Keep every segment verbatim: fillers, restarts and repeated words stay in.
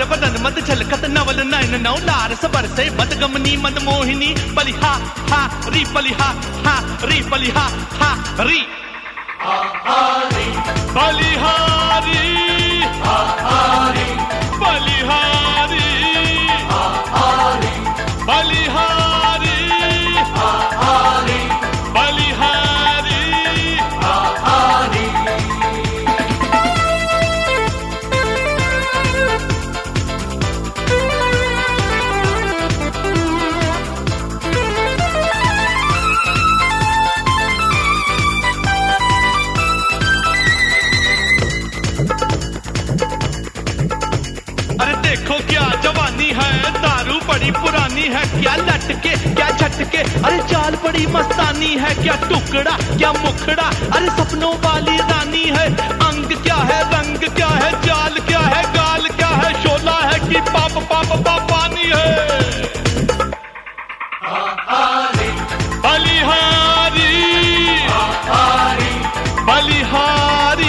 बदन मत छलकत नवल नयन नौ लार सबर से मदगमनी मद मोहिनी बलिहा हा री बलिहा हा री बलिहा हा री बलिहारी बलिहारी बलिहारी बलिहारी बलिहारी देखो क्या जवानी है, दारू बड़ी पुरानी है, क्या लटके क्या झटके, अरे चाल बड़ी मस्तानी है, क्या टुकड़ा क्या मुखड़ा, अरे सपनों वाली रानी है, अंग क्या है रंग क्या है, चाल क्या है गाल क्या है, शोला है कि पाप पाप पाप पानी है। बलिहारी बलिहारी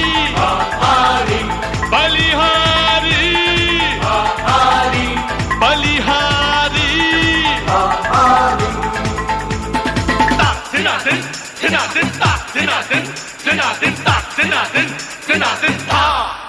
बलिहारी बलिहारी दिन दिन दिन दिन दिन दिन दिन दिन दिन दिन था।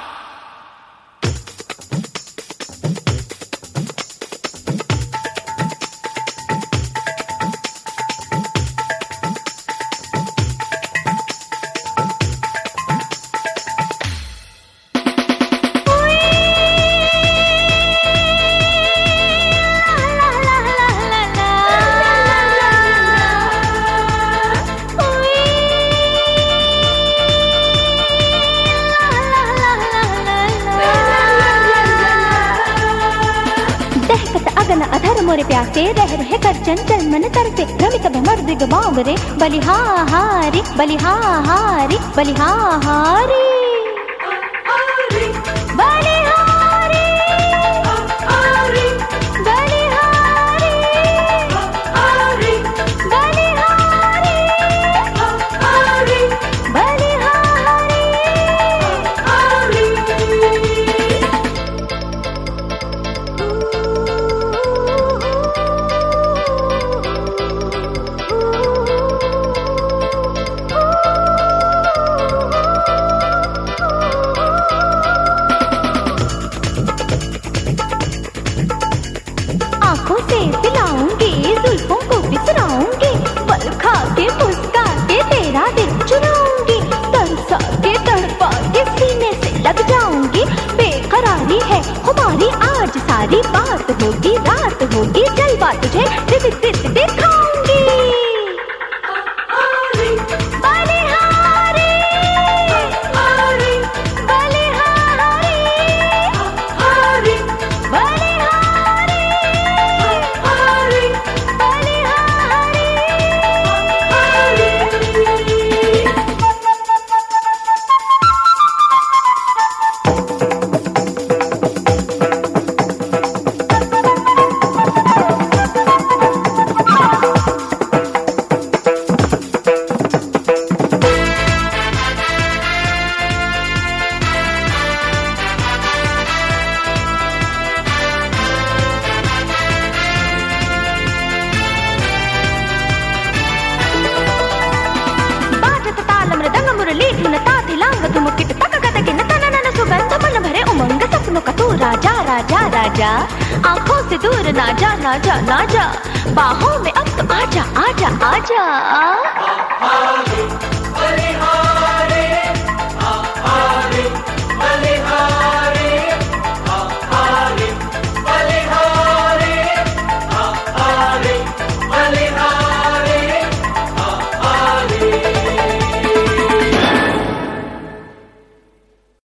अधर मोरे प्यासे रह रहे कर चंचल मन तरसे रमित भमर दिग बावरे बलिहारी बलिहारी बलिहारी आंखों से पिलाऊंगी, जुल्फों को बिसराऊंगी, पल खा के मुस्का के तेरा दिल चुराऊंगी, तरसा के तड़पा के सीने से लग जाऊंगी, बेकरारी है हमारी आज सारी बात होगी रात होगी जलवा तुझे दिख दिख दिखाऊंगी। राजा राजा राजा आंखों से दूर ना जा ना जा ना जा, बाहों में अब तो आजा आजा आजा।